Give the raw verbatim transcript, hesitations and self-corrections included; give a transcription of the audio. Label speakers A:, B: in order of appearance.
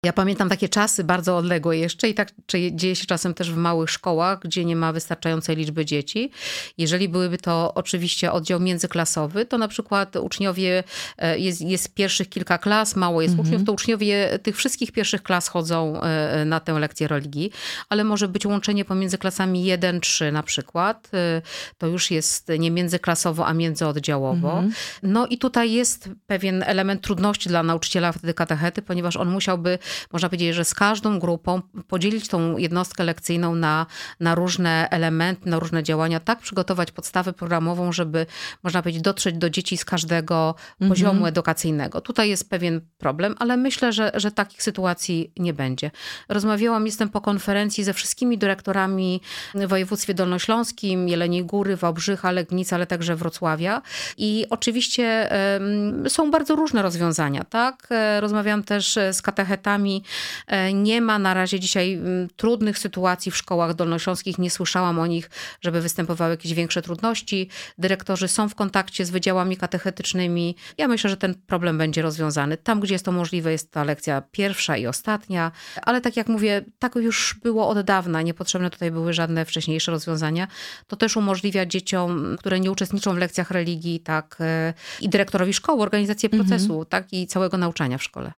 A: Ja pamiętam takie czasy bardzo odległe jeszcze i tak czy dzieje się czasem też w małych szkołach, gdzie nie ma wystarczającej liczby dzieci. Jeżeli byłyby to oczywiście oddział międzyklasowy, to na przykład uczniowie, jest, jest pierwszych kilka klas, mało jest
B: Mhm.
A: uczniów, to uczniowie tych wszystkich pierwszych klas chodzą na tę lekcję religii, ale może być łączenie pomiędzy klasami jeden trzy na przykład. To już jest nie międzyklasowo, a międzyoddziałowo.
B: Mhm.
A: No i tutaj jest pewien element trudności dla nauczyciela wtedy katechety, ponieważ on musiałby, można powiedzieć, że z każdą grupą podzielić tą jednostkę lekcyjną na, na różne elementy, na różne działania, tak przygotować podstawę programową, żeby, można powiedzieć, dotrzeć do dzieci z każdego
B: Mhm.
A: poziomu edukacyjnego. Tutaj jest pewien problem, ale myślę, że, że takich sytuacji nie będzie. Rozmawiałam, jestem po konferencji ze wszystkimi dyrektorami w województwie dolnośląskim, Jeleniej Góry, Wałbrzycha, Legnica, ale także Wrocławia. I oczywiście um, są bardzo różne rozwiązania, tak? Rozmawiałam też z katechetami. Nie ma na razie dzisiaj trudnych sytuacji w szkołach dolnośląskich. Nie słyszałam o nich, żeby występowały jakieś większe trudności. Dyrektorzy są w kontakcie z wydziałami katechetycznymi. Ja myślę, że ten problem będzie rozwiązany. Tam, gdzie jest to możliwe, jest ta lekcja pierwsza i ostatnia. Ale tak jak mówię, tak już było od dawna. Niepotrzebne tutaj były żadne wcześniejsze rozwiązania. To też umożliwia dzieciom, które nie uczestniczą w lekcjach religii, tak, i dyrektorowi szkoły, organizację procesu,
B: Mhm.
A: tak, i całego nauczania w szkole.